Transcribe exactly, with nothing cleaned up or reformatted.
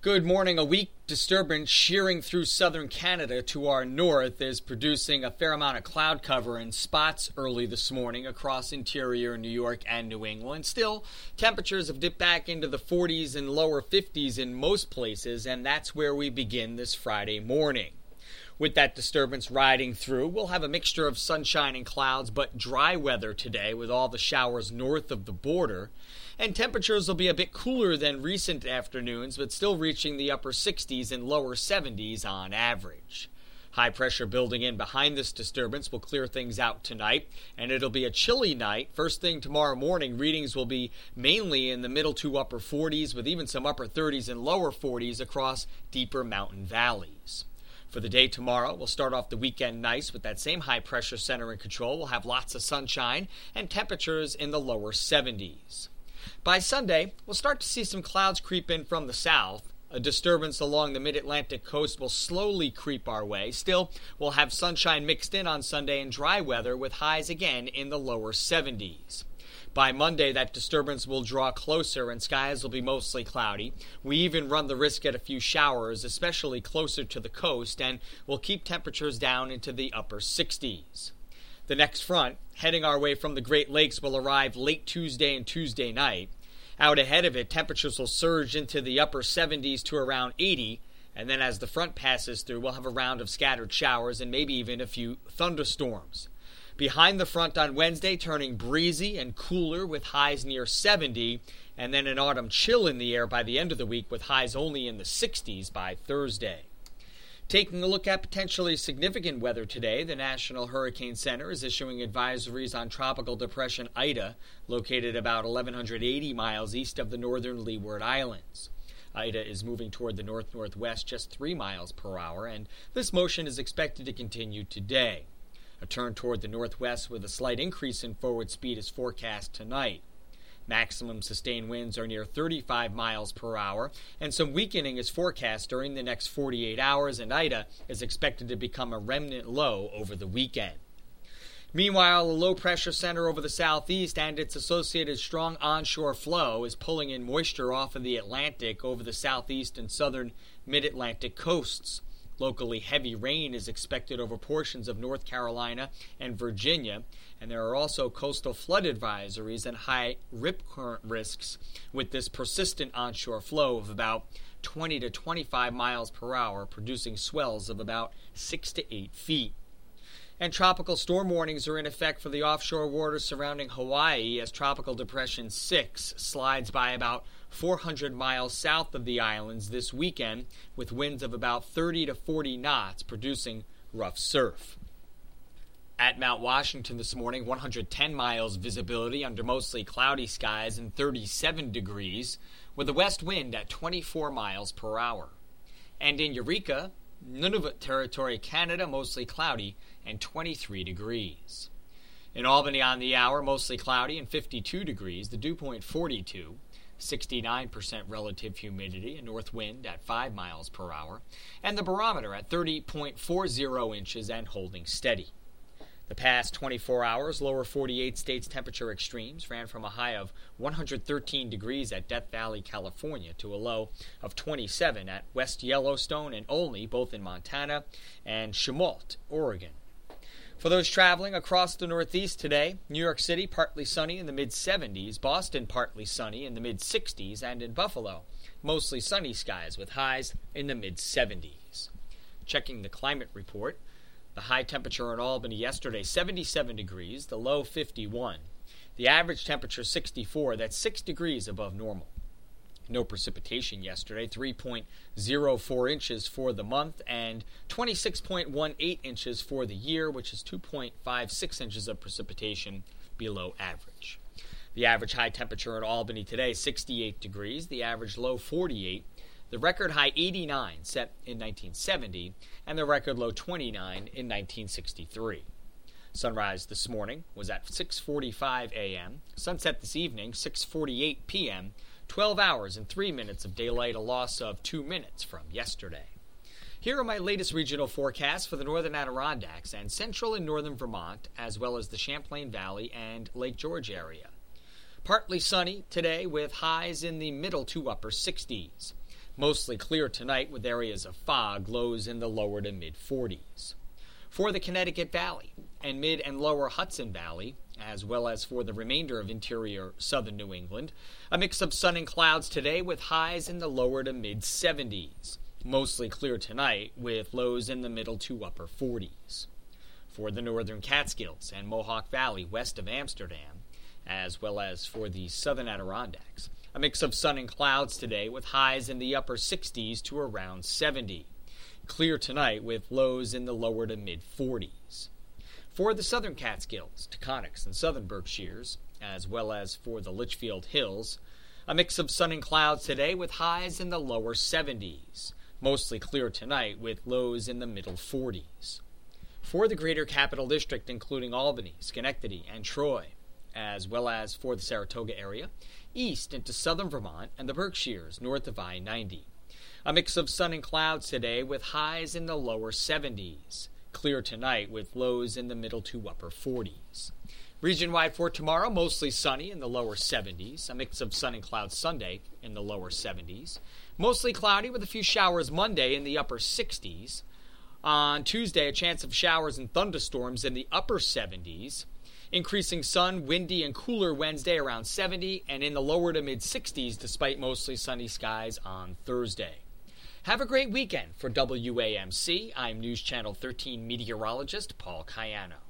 Good morning. A weak disturbance shearing through southern Canada to our north is producing a fair amount of cloud cover in spots early this morning across interior New York and New England. Still, temperatures have dipped back into the forties and lower fifties in most places, and that's where we begin this Friday morning. With that disturbance riding through, we'll have a mixture of sunshine and clouds, but dry weather today with all the showers north of the border. And temperatures will be a bit cooler than recent afternoons, but still reaching the upper sixties and lower seventies on average. High pressure building in behind this disturbance will clear things out tonight, and it'll be a chilly night. First thing tomorrow morning, readings will be mainly in the middle to upper forties, with even some upper thirties and lower forties across deeper mountain valleys. For the day tomorrow, we'll start off the weekend nice with that same high pressure center in control. We'll have lots of sunshine and temperatures in the lower seventies. By Sunday, we'll start to see some clouds creep in from the south. A disturbance along the mid-Atlantic coast will slowly creep our way. Still, we'll have sunshine mixed in on Sunday and dry weather with highs again in the lower seventies. By Monday, that disturbance will draw closer and skies will be mostly cloudy. We even run the risk at a few showers, especially closer to the coast, and will keep temperatures down into the upper sixties. The next front, heading our way from the Great Lakes, will arrive late Tuesday and Tuesday night. Out ahead of it, temperatures will surge into the upper seventies to around eighty, and then as the front passes through, we'll have a round of scattered showers and maybe even a few thunderstorms. Behind the front on Wednesday, turning breezy and cooler with highs near seventy, and then an autumn chill in the air by the end of the week with highs only in the sixties by Thursday. Taking a look at potentially significant weather today, the National Hurricane Center is issuing advisories on Tropical Depression Ida, located about eleven eighty miles east of the northern Leeward Islands. Ida is moving toward the north-northwest just three miles per hour, and this motion is expected to continue today. A turn toward the northwest with a slight increase in forward speed is forecast tonight. Maximum sustained winds are near thirty-five miles per hour, and some weakening is forecast during the next forty-eight hours, and Ida is expected to become a remnant low over the weekend. Meanwhile, a low-pressure center over the southeast and its associated strong onshore flow is pulling in moisture off of the Atlantic over the southeast and southern mid-Atlantic coasts. Locally heavy rain is expected over portions of North Carolina and Virginia, and there are also coastal flood advisories and high rip current risks with this persistent onshore flow of about twenty to twenty-five miles per hour, producing swells of about six to eight feet. And tropical storm warnings are in effect for the offshore waters surrounding Hawaii as Tropical Depression six slides by about four hundred miles south of the islands this weekend with winds of about thirty to forty knots, producing rough surf. At Mount Washington this morning, one hundred ten miles visibility under mostly cloudy skies and thirty-seven degrees, with a west wind at twenty-four miles per hour. And in Eureka, Nunavut Territory, Canada, mostly cloudy and twenty-three degrees. In Albany on the hour, mostly cloudy and fifty-two degrees, the dew point forty-two, sixty-nine percent relative humidity, a north wind at five miles per hour, and the barometer at thirty point four zero inches and holding steady. The past twenty-four hours, lower forty-eight states temperature extremes ran from a high of one hundred thirteen degrees at Death Valley, California, to a low of twenty-seven at West Yellowstone and Olney, both in Montana, and Chemolt, Oregon. For those traveling across the Northeast today, New York City partly sunny in the mid-seventies, Boston partly sunny in the mid-sixties, and in Buffalo, mostly sunny skies with highs in the mid-seventies. Checking the climate report, the high temperature in Albany yesterday, seventy-seven degrees, the low fifty-one. The average temperature sixty-four, that's six degrees above normal. No precipitation yesterday, three point zero four inches for the month and twenty-six point one eight inches for the year, which is two point five six inches of precipitation below average. The average high temperature in Albany today, sixty-eight degrees, the average low forty-eight, the record high eighty-nine set in nineteen seventy, and the record low twenty-nine in nineteen sixty-three. Sunrise this morning was at six forty-five a.m., sunset this evening, six forty-eight p.m., twelve hours and three minutes of daylight, a loss of two minutes from yesterday. Here are my latest regional forecasts for the northern Adirondacks and central and northern Vermont, as well as the Champlain Valley and Lake George area. Partly sunny today with highs in the middle to upper sixties. Mostly clear tonight with areas of fog, lows in the lower to mid forties. For the Connecticut Valley and mid and lower Hudson Valley, as well as for the remainder of interior southern New England, a mix of sun and clouds today with highs in the lower to mid seventies. Mostly clear tonight with lows in the middle to upper forties. For the northern Catskills and Mohawk Valley west of Amsterdam, as well as for the southern Adirondacks, a mix of sun and clouds today with highs in the upper sixties to around seventy. Clear tonight with lows in the lower to mid forties. For the southern Catskills, Taconics, and southern Berkshires, as well as for the Litchfield Hills, a mix of sun and clouds today with highs in the lower seventies. Mostly clear tonight with lows in the middle forties. For the greater Capital District, including Albany, Schenectady, and Troy, as well as for the Saratoga area, east into southern Vermont and the Berkshires north of I ninety. A mix of sun and clouds today with highs in the lower seventies. Clear tonight with lows in the middle to upper forties. Region-wide for tomorrow, mostly sunny in the lower seventies. A mix of sun and clouds Sunday in the lower seventies. Mostly cloudy with a few showers Monday in the upper sixties. On Tuesday, a chance of showers and thunderstorms in the upper seventies. Increasing sun, windy, and cooler Wednesday around seventy, and in the lower to mid-sixties despite mostly sunny skies on Thursday. Have a great weekend. For W A M C, I'm News Channel thirteen meteorologist Paul Cayano.